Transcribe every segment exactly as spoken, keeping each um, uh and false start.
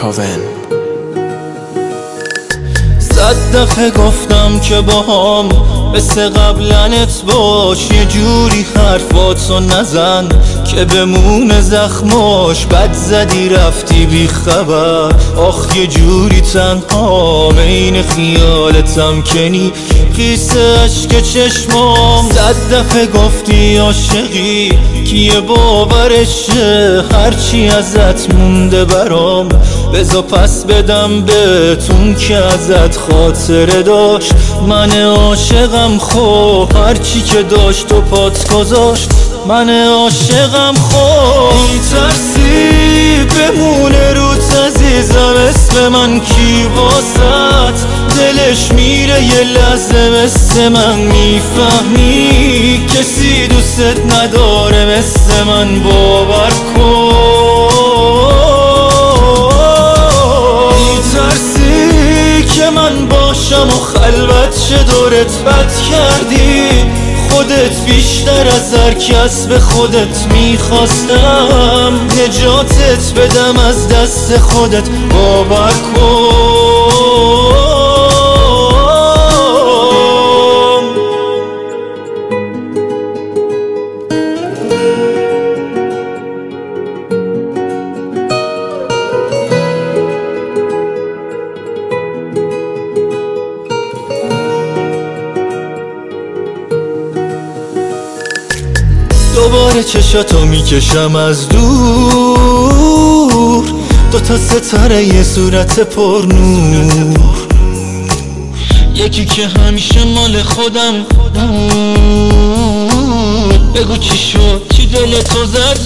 کاون. صد دفعه گفتم که باهام مثل قبلنت باش، یه جوری حرفاتو نزن که بمونه زخماش. بد زدی رفتی بی خبر، آخ یه جوری تنها این خیالتم کنی قیس عشق چشمام. صد دفعه گفتی عاشقی که یه باورشه، هرچی ازت مونده برام بذار پس بدم بهتون که ازت خاطره داشت. من عاشقم خب هرچی که داشت و پات گذاشت. من عاشقم خب میترسی بمونه روت عزیزم اسم من کی واسط دلش میره یه لحظه مثل من. میفهمی کسی دوست نداره مثل من، باور کن. میترسی که من باشم و خلوت شه دورت بد کردی، خودت بیشتر از هر کس به خودت میخواستم نجاتت بدم از دست خودت، باور کن. دوباره چشاتو میکشم از دور، دوتا ستاره یه صورت پر نور، یکی که همیشه مال خودم بود. بگو چی شد چی دل تو زد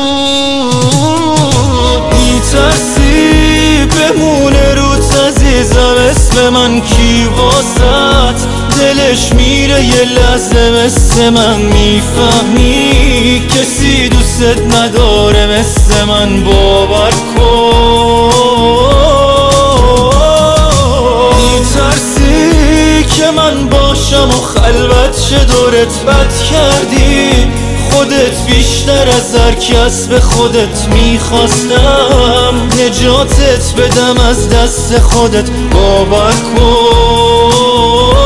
زود. میترسی بمونه روت عزیزم اسم من کی واسط دلش میره یه لحظه مثل من. میفهمی کسی دوست نداره مثل من، باور کن. میترسی که من باشم و خلوت شه دورت بد کردی، خودت بیشتر از هر کس به خودت میخواستم نجاتت بدم از دست خودت، باور کن.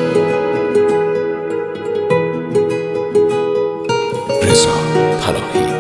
رضا طلاهی.